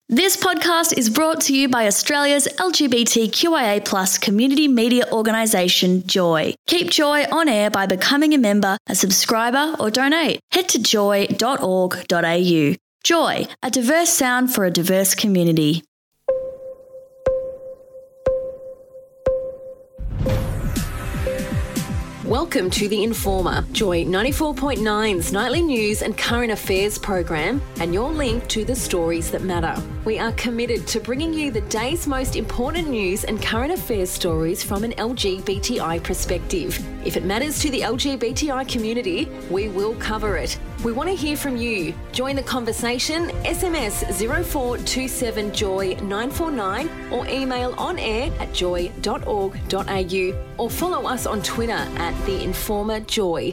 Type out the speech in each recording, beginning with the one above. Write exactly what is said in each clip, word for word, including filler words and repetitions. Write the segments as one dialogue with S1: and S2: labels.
S1: This podcast is brought to you by Australia's L G B T Q I A plus community media organisation, Joy. Keep Joy on air by becoming a member, a subscriber or donate. Head to joy dot org dot a u. Joy, a diverse sound for a diverse community.
S2: Welcome to The Informer, Joy ninety-four point nine's nightly news and current affairs program, and your link to the stories that matter. We are committed to bringing you the day's most important news and current affairs stories from an L G B T I perspective. If it matters to the L G B T I community, we will cover it. We want to hear from you. Join the conversation, S M S zero four two seven joy nine four nine or email on air at joy dot org dot a u or follow us on Twitter at The Informer Joy.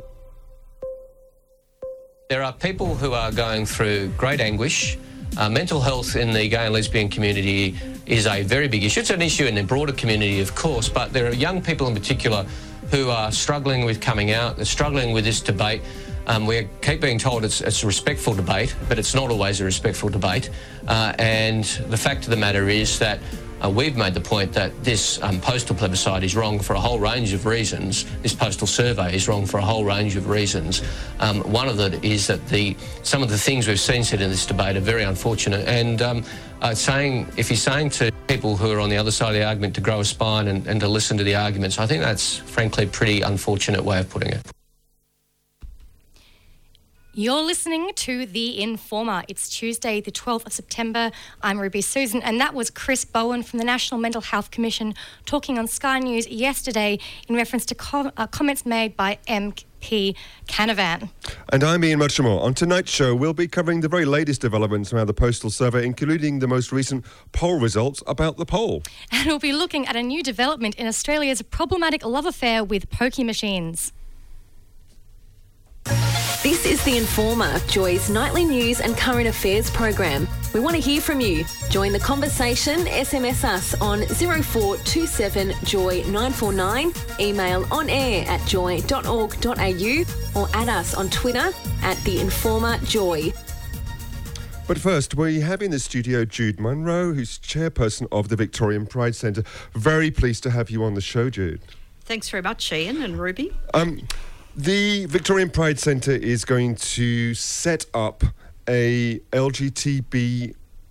S3: There are people who are going through great anguish. Uh, mental health in the gay and lesbian community is a very big issue. It's an issue in the broader community, of course, but there are young people in particular who are struggling with coming out. They're struggling with this debate. Um, we keep being told it's, it's a respectful debate, but it's not always a respectful debate. Uh, and the fact of the matter is that uh, we've made the point that this um, postal plebiscite is wrong for a whole range of reasons. This postal survey is wrong for a whole range of reasons. Um, one of it is that the some of the things we've seen said in this debate are very unfortunate. And um, uh, saying, if you're saying to people who are on the other side of the argument to grow a spine and, and to listen to the arguments, I think that's frankly a pretty unfortunate way of putting it.
S4: You're listening to The Informer. It's Tuesday, the twelfth of September. I'm Ruby Susan, and that was Chris Bowen from the National Mental Health Commission talking on Sky News yesterday in reference to com- uh, comments made by M P Canavan.
S5: And I'm Ian Muchamore. On tonight's show, we'll be covering the very latest developments around the postal survey, including the most recent poll results about the poll.
S4: And we'll be looking at a new development in Australia's problematic love affair with pokie machines.
S2: This is The Informer, Joy's nightly news and current affairs program. We want to hear from you. Join the conversation, S M S us on zero four two seven joy nine four nine, email on air at joy dot org dot a u or add us on Twitter at The Informer Joy.
S5: But first, we have in the studio Jude Munro, who's chairperson of the Victorian Pride Centre. Very pleased to have you on the show, Jude.
S6: Thanks very much, Ian and Ruby.
S5: Um... The Victorian Pride Centre is going to set up a L G B T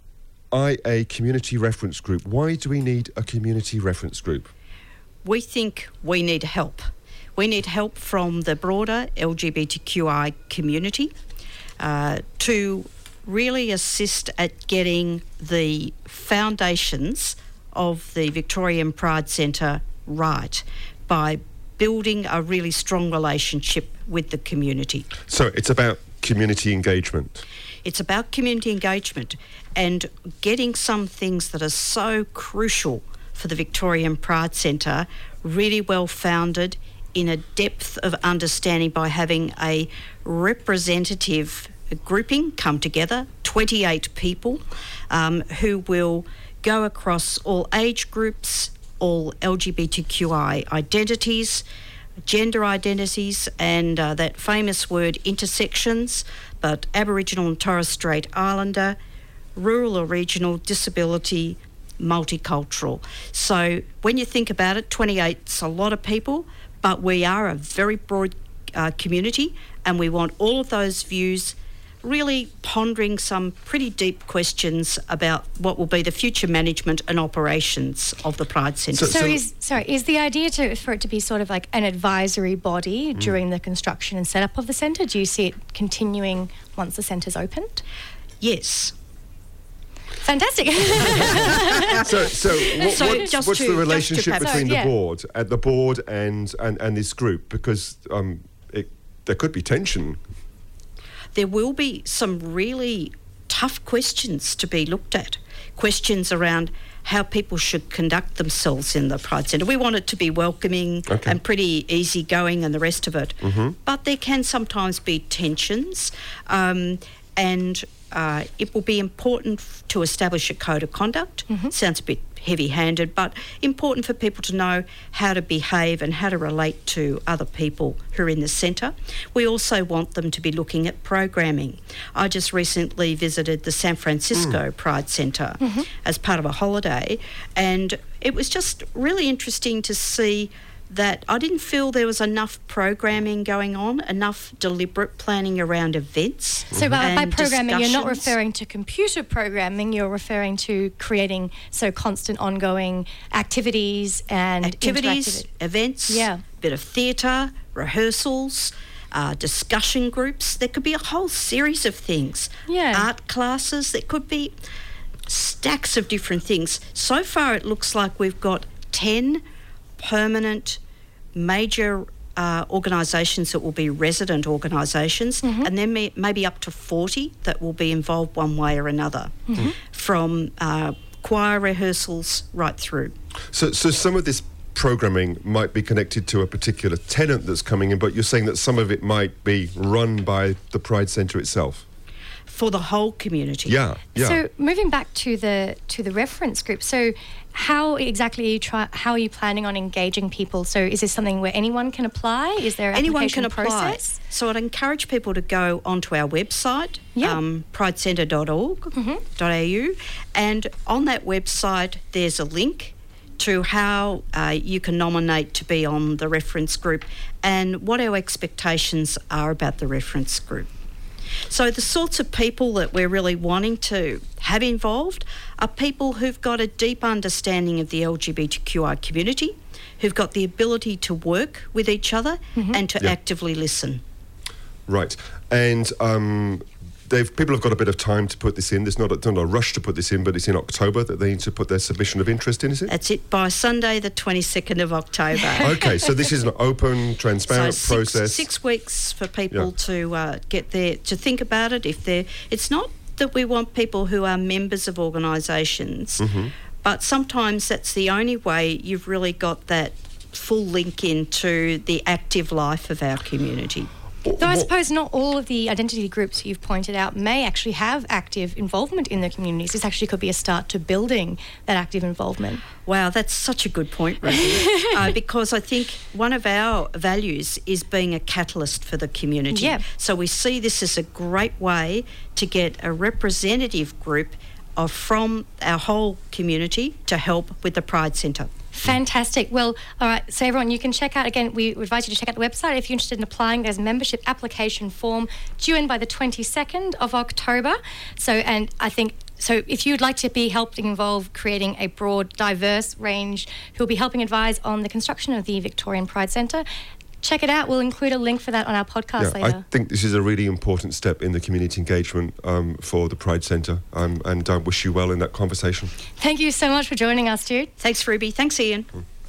S5: I A community reference group. Why do we need a community reference group?
S6: We think we need help. We need help from the broader L G B T Q I community uh, to really assist at getting the foundations of the Victorian Pride Centre right by building a really strong relationship with the community.
S5: So it's about community engagement.
S6: It's about community engagement and getting some things that are so crucial for the Victorian Pride Centre really well founded in a depth of understanding by having a representative grouping come together, twenty-eight people um, who will go across all age groups, all L G B T Q I identities, gender identities, and uh, that famous word intersections, but Aboriginal and Torres Strait Islander, rural or regional, disability, multicultural. So when you think about it, twenty-eight's a lot of people, but we are a very broad uh, community, and we want all of those views really pondering some pretty deep questions about what will be the future management and operations of the Pride Centre.
S4: So, so, so is sorry, is the idea to for it to be sort of like an advisory body mm. during the construction and setup of the centre? Do you see it continuing once the centre's opened?
S6: Yes.
S4: Fantastic.
S5: so, so, what,
S6: so
S5: what,
S6: just
S5: what's
S6: to,
S5: the relationship
S6: perhaps,
S5: between
S4: so, yeah.
S5: the board, at the board, and, and, and this group? Because um, it, there could be tension.
S6: There will be some really tough questions to be looked at, questions around how people should conduct themselves in the Pride Centre. We want it to be welcoming
S5: okay.
S6: and pretty easygoing and the rest of it.
S5: Mm-hmm.
S6: But there can sometimes be tensions. Um, and uh, it will be important f- to establish a code of conduct. Mm-hmm. Sounds a bit heavy-handed, but important for people to know how to behave and how to relate to other people who are in the centre. We also want them to be looking at programming. I just recently visited the San Francisco mm. Pride Centre mm-hmm. as part of a holiday, and it was just really interesting to see that I didn't feel there was enough programming going on, enough deliberate planning around events.
S4: So by, by programming, you're not
S6: discussions.
S4: referring to computer programming, you're referring to creating so constant ongoing activities and
S6: activities, events,
S4: yeah.
S6: bit of theatre, rehearsals, uh, discussion groups. There could be a whole series of things.
S4: Yeah.
S6: Art classes. There could be stacks of different things. So far, it looks like we've got ten permanent major uh, organisations that will be resident organisations, mm-hmm. and then may, maybe up to forty that will be involved one way or another, mm-hmm. from uh, choir rehearsals right through.
S5: So, so some of this programming might be connected to a particular tenant that's coming in, but you're saying that some of it might be run by the Pride Centre itself?
S6: For the whole community.
S5: Yeah, yeah.
S4: So moving back to the to the reference group, so how exactly are you try, how are you planning on engaging people? So is this something where anyone can apply? Is there an
S6: anyone
S4: application
S6: can apply?
S4: process?
S6: So I'd encourage people to go onto our website,
S4: yeah.
S6: um, pride centre dot org dot a u, mm-hmm. and on that website there's a link to how uh, you can nominate to be on the reference group and what our expectations are about the reference group. So the sorts of people that we're really wanting to have involved are people who've got a deep understanding of the L G B T Q I community, who've got the ability to work with each other mm-hmm. and to
S5: yeah.
S6: actively listen.
S5: Right. And um, they've people have got a bit of time to put this in. There's not a, not a rush to put this in, but it's in October that they need to put their submission of interest in, is it?
S6: That's it, by Sunday the twenty-second of October.
S5: Okay, so this is an open, transparent
S6: so six,
S5: process.
S6: Six weeks for people
S5: yeah.
S6: to uh, get there, to think about it. If they're, it's not that we want people who are members of organisations, mm-hmm. but sometimes that's the only way you've really got that full link into the active life of our community.
S4: Though I suppose not all of the identity groups you've pointed out may actually have active involvement in their communities. This actually could be a start to building that active involvement.
S6: Wow, that's such a good point, Ruby. uh, because I think one of our values is being a catalyst for the community.
S4: Yeah.
S6: So we see this as a great way to get a representative group of from our whole community to help with the Pride Centre.
S4: Fantastic. Well, all right, so everyone, you can check out, again, we invite you to check out the website. If you're interested in applying, there's a membership application form due in by the twenty-second of October. So, and I think, so if you'd like to be helping involve creating a broad, diverse range who'll be helping advise on the construction of the Victorian Pride Centre, check it out. We'll include a link for that on our podcast
S5: yeah,
S4: later.
S5: I think this is a really important step in the community engagement um, for the Pride Centre, um, and I wish you well in that conversation.
S4: Thank you so much for joining us, Jude.
S6: Thanks, Ruby. Thanks, Ian.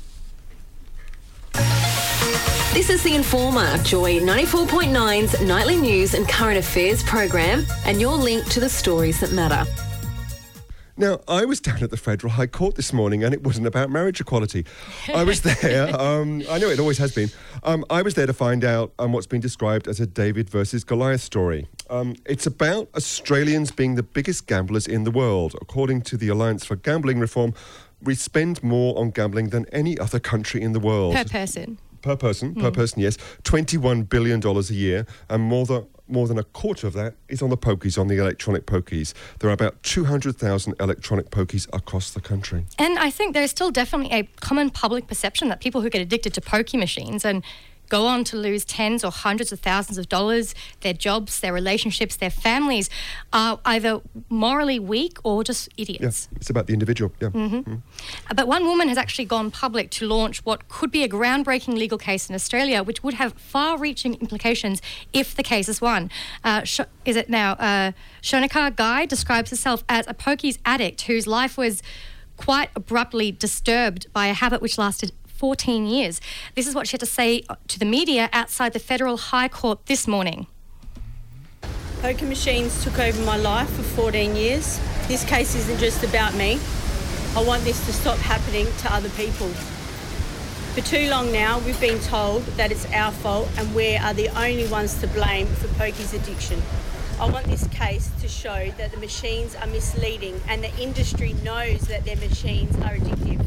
S5: Mm.
S2: This is The Informer, Joy ninety-four point nine's nightly news and current affairs program, and your link to the stories that matter.
S5: Now, I was down at the Federal High Court this morning, and it wasn't about marriage equality. I was there, um, I know it always has been, um, I was there to find out um, what's been described as a David versus Goliath story. Um, it's about Australians being the biggest gamblers in the world. According to the Alliance for Gambling Reform, we spend more on gambling than any other country in the world.
S4: Per person.
S5: Per person,
S4: mm.
S5: per person, yes. twenty-one billion dollars a year, and more than more than a quarter of that is on the pokies, on the electronic pokies. There are about two hundred thousand electronic pokies across the country.
S4: And I think there's still definitely a common public perception that people who get addicted to pokie machines and go on to lose tens or hundreds of thousands of dollars, their jobs, their relationships, their families, are either morally weak or just idiots.
S5: Yeah, it's about the individual, yeah.
S4: Mm-hmm. Mm. But one woman has actually gone public to launch what could be a groundbreaking legal case in Australia, which would have far-reaching implications if the case is won. Uh, sh- is it now? Uh, Shonika Guy describes herself as a pokies addict whose life was quite abruptly disturbed by a habit which lasted fourteen years. This is what she had to say to the media outside the Federal High Court this morning.
S7: Poker machines took over my life for fourteen years. This case isn't just about me. I want this to stop happening to other people. For too long now, we've been told that it's our fault and we are the only ones to blame for pokies addiction. I want this case to show that the machines are misleading and the industry knows that their machines are addictive.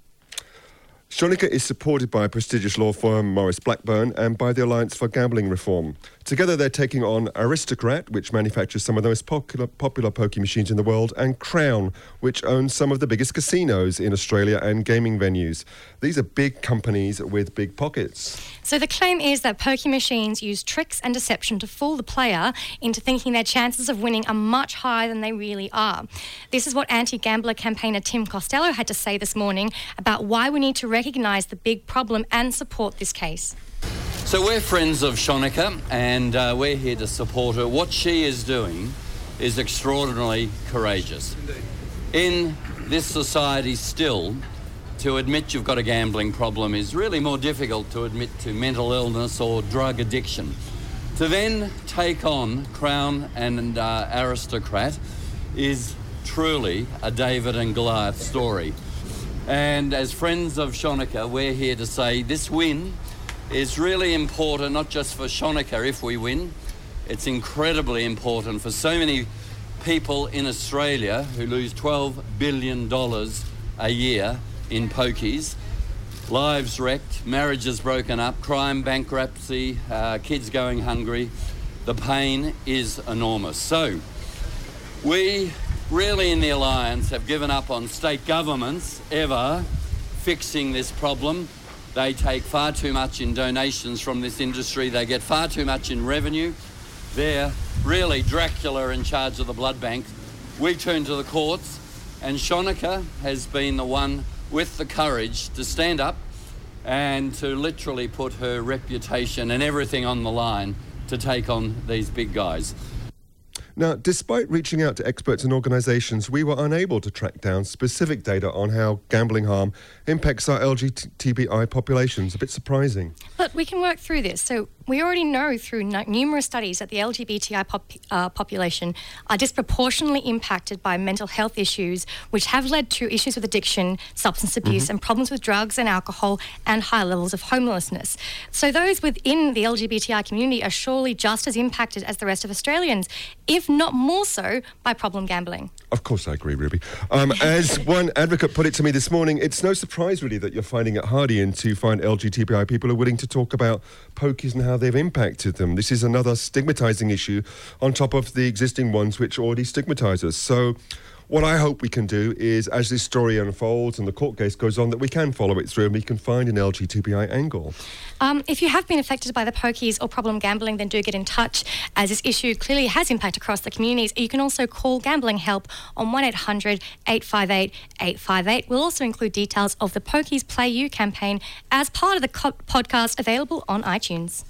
S5: Shonika is supported by prestigious law firm Maurice Blackburn and by the Alliance for Gambling Reform. Together they're taking on Aristocrat, which manufactures some of the most popular, popular pokie machines in the world, and Crown, which owns some of the biggest casinos in Australia and gaming venues. These are big companies with big pockets.
S4: So the claim is that pokie machines use tricks and deception to fool the player into thinking their chances of winning are much higher than they really are. This is what anti-gambler campaigner Tim Costello had to say this morning about why we need to recognise the big problem and support this case.
S8: So we're friends of Shonika and uh, we're here to support her. What she is doing is extraordinarily courageous. In this society still, to admit you've got a gambling problem is really more difficult to admit to mental illness or drug addiction. To then take on Crown and uh, Aristocrat is truly a David and Goliath story. And as friends of Shonika, we're here to say this win is really important, not just for Shonika if we win. It's incredibly important for so many people in Australia who lose twelve billion dollars a year in pokies. Lives wrecked, marriages broken up, crime, bankruptcy, uh, kids going hungry. The pain is enormous. So we really in the Alliance have given up on state governments ever fixing this problem. They take far too much in donations from this industry. They get far too much in revenue. They're really Dracula in charge of the blood bank. We turn to the courts, and Shonika has been the one with the courage to stand up and to literally put her reputation and everything on the line to take on these big guys.
S5: Now, despite reaching out to experts and organisations, we were unable to track down specific data on how gambling harm impacts our L G B T I populations. A bit surprising.
S4: But we can work through this. So we already know through n- numerous studies that the L G B T I pop- uh, population are disproportionately impacted by mental health issues, which have led to issues with addiction, substance abuse, mm-hmm. and problems with drugs and alcohol and high levels of homelessness. So those within the L G B T I community are surely just as impacted as the rest of Australians, if not more so by problem gambling.
S5: Of course I agree, Ruby. Um, as one advocate put it to me this morning, it's no surprise really that you're finding it hard, Ian, to find L G B T I people who are willing to talk about pokies and how they've impacted them. This is another stigmatising issue on top of the existing ones which already stigmatise us. So what I hope we can do is, as this story unfolds and the court case goes on, that we can follow it through and we can find an L G B T I angle.
S4: Um, if you have been affected by the pokies or problem gambling, then do get in touch, as this issue clearly has impact across the communities. You can also call Gambling Help on one eight hundred eight five eight eight five eight. We'll also include details of the Pokies Play You campaign as part of the co- podcast available on iTunes.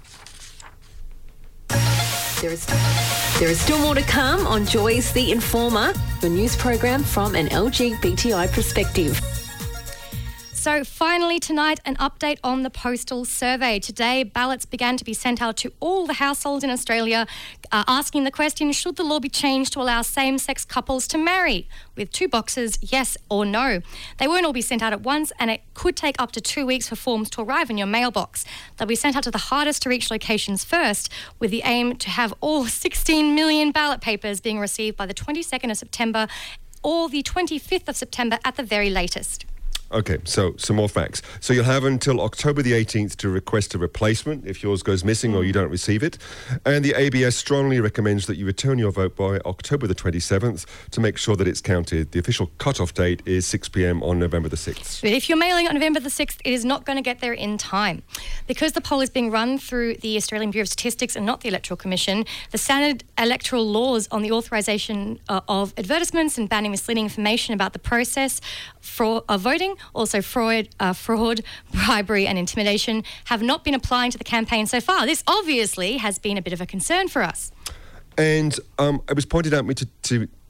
S2: There is, there is still more to come on Joy's The Informer, the news program from an L G B T I perspective.
S4: So finally tonight, an update on the postal survey. Today, ballots began to be sent out to all the households in Australia, uh, asking the question, should the law be changed to allow same-sex couples to marry? With two boxes, yes or no. They won't all be sent out at once, and it could take up to two weeks for forms to arrive in your mailbox. They'll be sent out to the hardest to reach locations first, with the aim to have all sixteen million ballot papers being received by the twenty-second of September or the twenty-fifth of September at the very latest.
S5: Okay, so some more facts. So you'll have until October the eighteenth to request a replacement if yours goes missing or you don't receive it. And the A B S strongly recommends that you return your vote by October the twenty-seventh to make sure that it's counted. The official cut-off date is six p.m. on November the sixth.
S4: But if you're mailing on November the sixth, it is not going to get there in time. Because the poll is being run through the Australian Bureau of Statistics and not the Electoral Commission, the standard electoral laws on the authorisation uh, of advertisements and banning misleading information about the process for uh, voting, also fraud, uh, fraud, bribery and intimidation, have not been applying to the campaign so far. This obviously has been a bit of a concern for us.
S5: And um, it was pointed out me to, to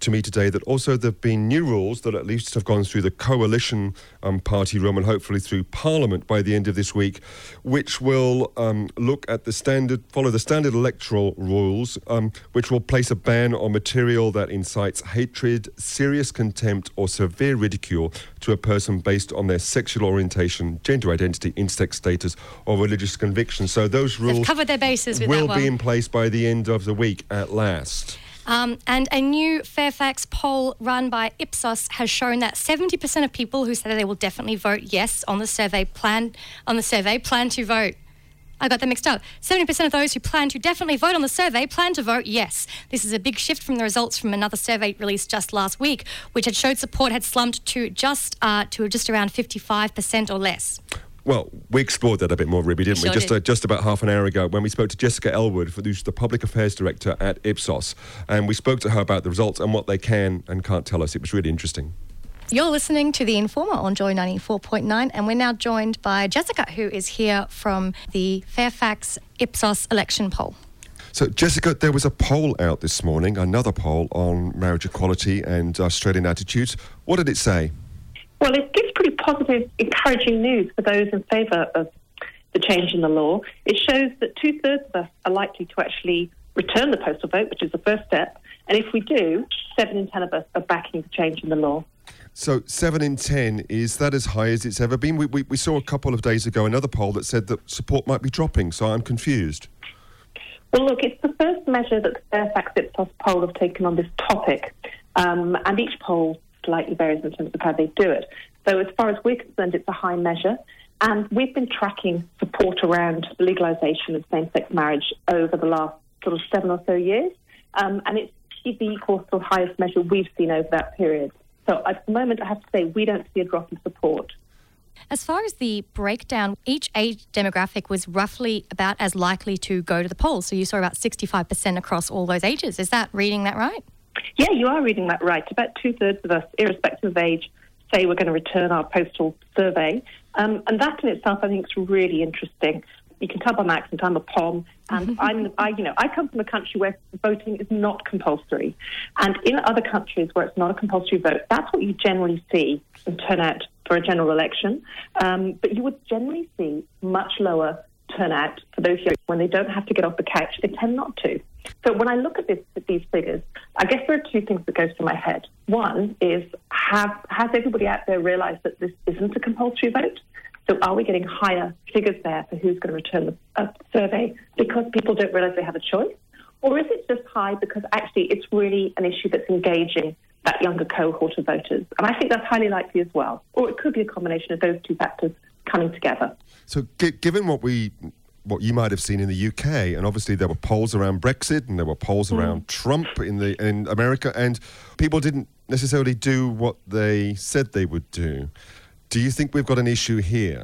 S5: to me today that also there have been new rules that at least have gone through the coalition um, party room and hopefully through Parliament by the end of this week, which will um, look at the standard, follow the standard electoral rules, um, which will place a ban on material that incites hatred, serious contempt or severe ridicule to a person based on their sexual orientation, gender identity, intersex status or religious conviction. So those rules
S4: They've covered their bases with
S5: will
S4: that one.
S5: be in place by the end of the week at last.
S4: Um, and a new Fairfax poll run by Ipsos has shown that seventy percent of people who say they will definitely vote yes on the survey plan on the survey plan to vote. I got that mixed up. seventy percent of those who plan to definitely vote on the survey plan to vote yes. This is a big shift from the results from another survey released just last week, which had showed support had slumped to just uh, to just around fifty-five percent or less.
S5: Well, we explored that a bit more, Ribby, didn't
S4: Sure
S5: we? Just
S4: did.
S5: uh, just about half an hour ago when we spoke to Jessica Elwood, who's the Public Affairs Director at Ipsos, and we spoke to her about the results and what they can and can't tell us. It was really interesting.
S4: You're listening to The Informer on Joy ninety-four point nine, and we're now joined by Jessica, who is here from the Fairfax Ipsos election poll.
S5: So, Jessica, there was a poll out this morning, another poll on marriage equality and Australian attitudes. What did it say?
S9: Well, it gives pretty positive, encouraging news for those in favour of the change in the law. It shows that two-thirds of us are likely to actually return the postal vote, which is the first step. And if we do, seven in ten of us are backing the change in the law.
S5: So seven in ten, is that as high as it's ever been? We, we, we saw a couple of days ago another poll that said that support might be dropping, so I'm confused.
S9: Well, look, it's the first measure that the Fairfax Ipsos poll have taken on this topic, um, and each poll slightly varies in terms of how they do it. So as far as we're concerned, it's a high measure, and we've been tracking support around legalisation of same-sex marriage over the last sort of seven or so years, um, and it's the equal to the highest measure we've seen over that period. So at the moment, I have to say, we don't see a drop in support.
S4: As far as the breakdown, each age demographic was roughly about as likely to go to the polls. So you saw about sixty-five percent across all those ages. Is that reading that right?
S9: Yeah, you are reading that right. About two-thirds of us, irrespective of age, say we're going to return our postal survey. Um, and that in itself, I think, is really interesting. You can tell by my accent, I'm a P O M, and I'm, I, you know, I come from a country where voting is not compulsory. And in other countries where it's not a compulsory vote, that's what you generally see in turnout for a general election. Um, but you would generally see much lower turnout for those young when they don't have to get off the couch. They tend not to. So when I look at, this, at these figures, I guess there are two things that go through my head. One is, have, has everybody out there realised that this isn't a compulsory vote? So are we getting higher figures there for who's going to return the uh, survey because people don't realise they have a choice? Or is it just high because actually it's really an issue that's engaging that younger cohort of voters? And I think that's highly likely as well. Or it could be a combination of those two factors coming together.
S5: So g- given what we... what you might have seen in the U K, and obviously there were polls around Brexit and there were polls mm. around Trump in the in America, and people didn't necessarily do what they said they would do. Do you think we've got an issue here?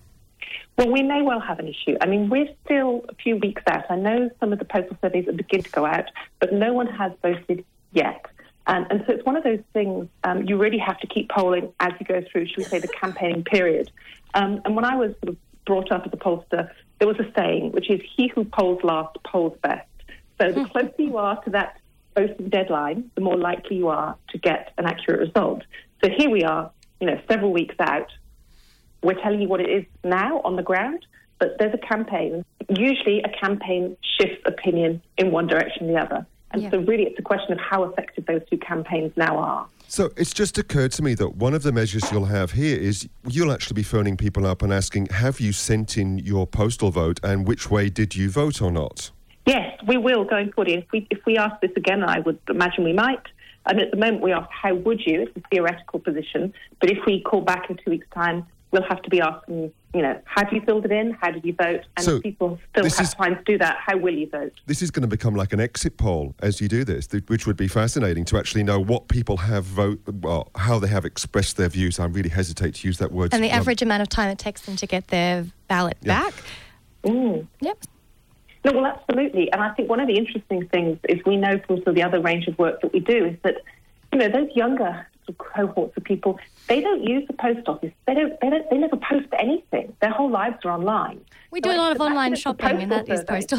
S9: Well, we may well have an issue. I mean, we're still a few weeks out. I know some of the postal surveys are beginning to go out, but no one has voted yet. Um, and so it's one of those things, um, you really have to keep polling as you go through, should we say, the campaigning period. Um, and when I was sort of brought up as a pollster, there was a saying, which is, he who polls last polls best. So the closer you are to that voting deadline, the more likely you are to get an accurate result. So here we are, you know, several weeks out. We're telling you what it is now on the ground, but there's a campaign. Usually a campaign shifts opinion in one direction or the other. And yeah. so really it's a question of how effective those two campaigns now are.
S5: So it's just occurred to me that one of the measures you'll have here is you'll actually be phoning people up and asking, have you sent in your postal vote and which way did you vote or not?
S9: Yes, we will going forward. If we, if we ask this again, I would imagine we might. And at the moment we ask, how would you? It's a theoretical position. But if we call back in two weeks' time, we'll have to be asking, you know, have you filled it in? How did you vote? And
S5: so
S9: if people still have
S5: is,
S9: time to do that, how will you vote?
S5: This is going to become like an exit poll as you do this, which would be fascinating to actually know what people have vote, well, how they have expressed their views. I really hesitate to use that word.
S4: And the average amount of time it takes them to get their ballot
S5: yeah.
S4: back.
S9: Mm.
S4: Yep.
S9: No, well, absolutely. And I think one of the interesting things is we know from some of the other range of work that we do is that, you know, those younger sort of cohorts of people, they don't use the post office. They don't. They don't. They never post anything. Their whole lives are online.
S4: We do so a lot of online shopping, and that is postal.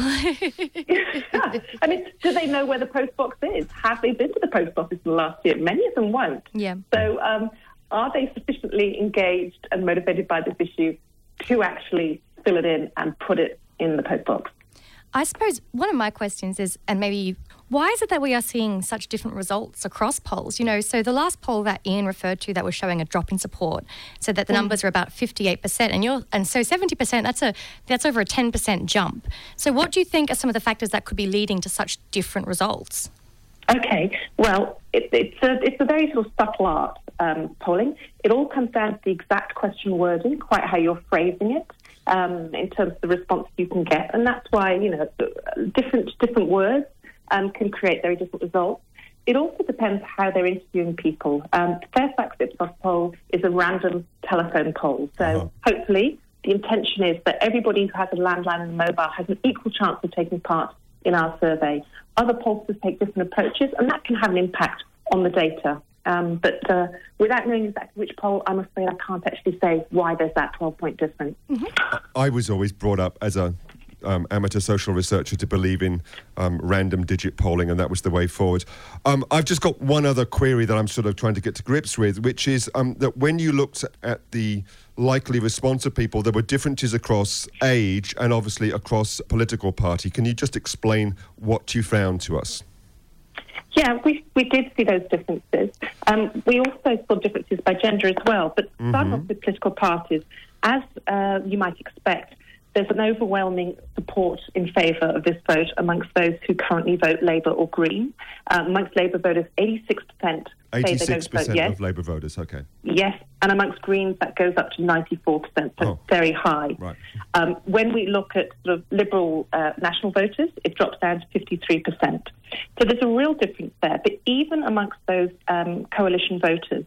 S9: Yeah. I mean, do they know where the post box is? Have they been to the post office in the last year? Many of them won't.
S4: Yeah.
S9: So, um, are they sufficiently engaged and motivated by this issue to actually fill it in and put it in the post box?
S4: I suppose one of my questions is, and maybe you, why is it that we are seeing such different results across polls? You know, so the last poll that Ian referred to that was showing a drop in support said that the mm. numbers are about fifty-eight percent, and you're and so seventy percent. That's a that's over a ten percent jump. So, what do you think are some of the factors that could be leading to such different results?
S9: Okay, well, it, it's a it's a very sort of subtle art, um, polling. It all comes down to the exact question wording, quite how you're phrasing it. Um, in terms of the response you can get, and that's why, you know, different different words um, can create very different results. It also depends how they're interviewing people. Um, Fairfax Ipsos poll is a random telephone poll, so uh-huh. hopefully the intention is that everybody who has a landline and a mobile has an equal chance of taking part in our survey. Other pollsters take different approaches, and that can have an impact on the data. Um, but uh, without knowing exactly which poll, I'm afraid I can't actually say why there's that twelve-point difference.
S5: Mm-hmm. I was always brought up as a um, amateur social researcher to believe in um, random digit polling, and that was the way forward. Um, I've just got one other query that I'm sort of trying to get to grips with, which is um, that when you looked at the likely response of people, there were differences across age and obviously across political party. Can you just explain what you found to us?
S9: Yeah, we we did see those differences. Um, we also saw differences by gender as well. But starting mm-hmm. off with political parties, as uh, you might expect, there's an overwhelming support in favour of this vote amongst those who currently vote Labour or Green. Uh, amongst Labour voters, eighty-six percent say they're going to vote yes.
S5: eighty-six percent of Labour voters, okay.
S9: Yes, and amongst Greens, that goes up to ninety-four percent, so
S5: oh.
S9: very high.
S5: Right.
S9: Um, when we look at sort of Liberal uh, national voters, it drops down to fifty-three percent. So there's a real difference there. But even amongst those um, coalition voters,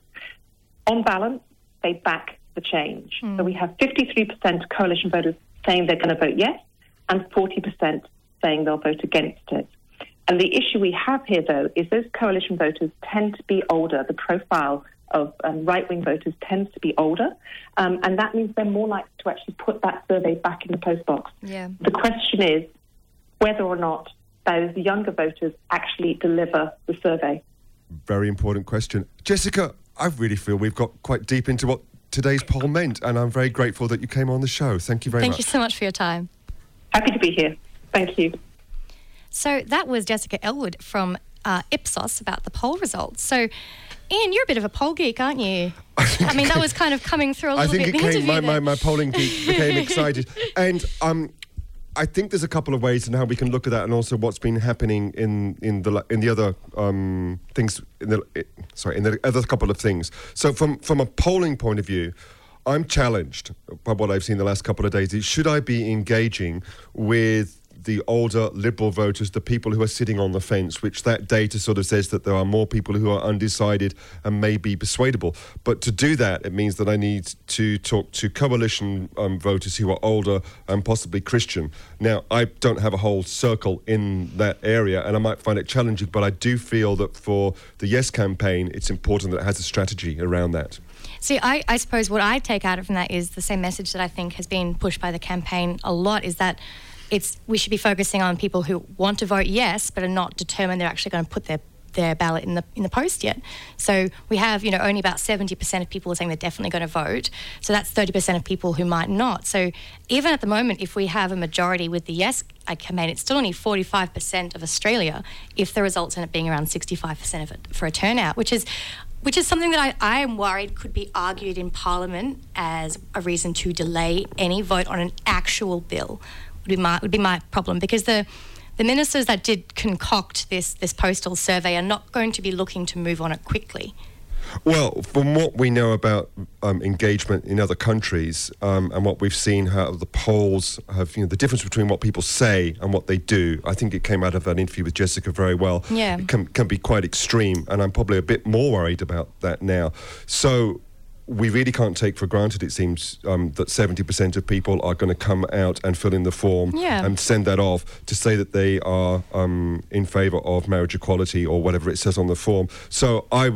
S9: on balance, they back the change. Mm. So we have fifty-three percent coalition voters saying they're going to vote yes, and forty percent saying they'll vote against it. And the issue we have here, though, is those coalition voters tend to be older. The profile of um, right-wing voters tends to be older, um, and that means they're more likely to actually put that survey back in the post box.
S4: Yeah.
S9: The question is whether or not those younger voters actually deliver the survey.
S5: Very important question. Jessica, I really feel we've got quite deep into what today's poll meant, and I'm very grateful that you came on the show. Thank you very
S4: Thank
S5: much.
S4: Thank you so much for your time.
S9: Happy to be here. Thank you.
S4: So that was Jessica Elwood from uh, Ipsos about the poll results. So, Ian, you're a bit of a poll geek, aren't you? I, I mean, that was kind of coming through a little
S5: I think
S4: bit.
S5: it came, my, my, my polling geek became excited. And um, I think there's a couple of ways in how we can look at that, and also what's been happening in, in the in the other um, things. In the it, sorry, in the other couple of things. So from from a polling point of view, I'm challenged by what I've seen the last couple of days. Is should I be engaging with the older Liberal voters, the people who are sitting on the fence, which that data sort of says that there are more people who are undecided and may be persuadable. But to do that, it means that I need to talk to coalition um, voters who are older and possibly Christian. Now, I don't have a whole circle in that area, and I might find it challenging, but I do feel that for the Yes campaign, it's important that it has a strategy around that.
S4: See, I, I suppose what I take out from that is the same message that I think has been pushed by the campaign a lot, is that it's we should be focusing on people who want to vote yes, but are not determined they're actually going to put their, their ballot in the in the post yet. So we have, you know, only about seventy percent of people are saying they're definitely going to vote. So that's thirty percent of people who might not. So even at the moment, if we have a majority with the yes campaign, it's still only forty-five percent of Australia, if the results end up being around sixty-five percent of it for a turnout, which is which is something that I, I am worried could be argued in Parliament as a reason to delay any vote on an actual bill. Would be my would be my problem, because the the ministers that did concoct this this postal survey are not going to be looking to move on it quickly.
S5: Well, from what we know about um, engagement in other countries, um, and what we've seen how the polls have, you know, the difference between what people say and what they do, I think it came out of that interview with Jessica very well.
S4: Yeah.
S5: It can, can be quite extreme, and I'm probably a bit more worried about that now. So we really can't take for granted, it seems, um, that seventy percent of people are going to come out and fill in the form
S4: yeah.
S5: and send that off to say that they are um, in favour of marriage equality or whatever it says on the form. So I would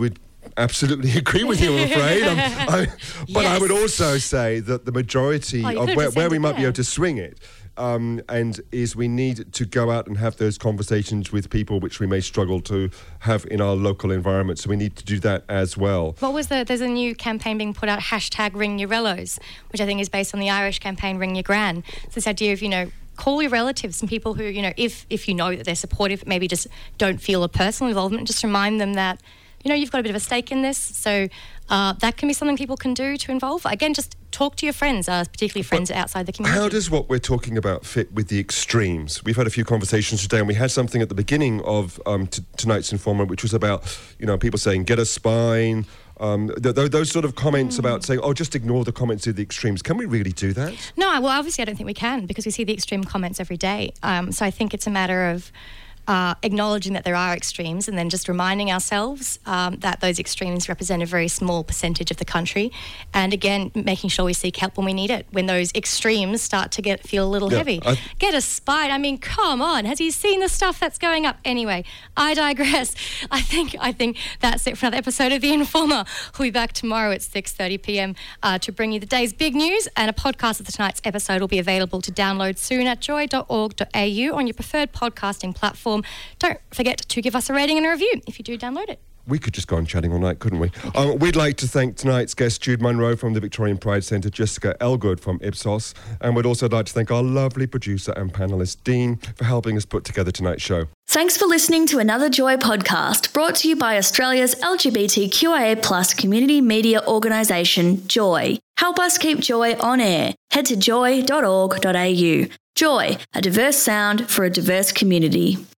S5: absolutely agree with you, I'm afraid. Um, I, but yes. I would also say that the majority
S4: oh,
S5: of where, where we
S4: it,
S5: might
S4: yeah.
S5: be able to swing it um, and is we need to go out and have those conversations with people which we may struggle to have in our local environment. So we need to do that as well.
S4: What was the, there's a new campaign being put out, hashtag Ring Your Rellos, which I think is based on the Irish campaign Ring Your Gran. It's this idea of, you know, call your relatives and people who, you know, if if you know that they're supportive, maybe just don't feel a personal involvement, just remind them that, you know, you've got a bit of a stake in this. So uh, that can be something people can do to involve. Again, just talk to your friends, uh, particularly friends but outside the community.
S5: How does what we're talking about fit with the extremes? We've had a few conversations today, and we had something at the beginning of um, t- tonight's Informer, which was about, you know, people saying, get a spine, Um, th- th- those sort of comments mm. about saying, oh, just ignore the comments of the extremes. Can we really do that?
S4: No, well, obviously I don't think we can, because we see the extreme comments every day. Um, so I think it's a matter of uh, acknowledging that there are extremes and then just reminding ourselves um, that those extremes represent a very small percentage of the country. And again, making sure we seek help when we need it, when those extremes start to get feel a little
S5: yeah,
S4: heavy.
S5: I...
S4: Get a spine. I mean, come on. Has he seen the stuff that's going up? Anyway, I digress. I think I think that's it for another episode of The Informer. We'll be back tomorrow at six thirty p.m. Uh, to bring you the day's big news, and a podcast of tonight's episode will be available to download soon at joy dot org dot a u on your preferred podcasting platform. Don't forget to give us a rating and a review if you do download it.
S5: We could just go on chatting all night, couldn't we? Um, we'd like to thank tonight's guest, Jude Munro from the Victorian Pride Centre, Jessica Elgood from Ipsos, and we'd also like to thank our lovely producer and panellist, Dean, for helping us put together tonight's show.
S1: Thanks for listening to another Joy podcast, brought to you by Australia's L G B T Q I A plus community media organisation, Joy. Help us keep Joy on air. Head to joy dot org dot a u. Joy, a diverse sound for a diverse community.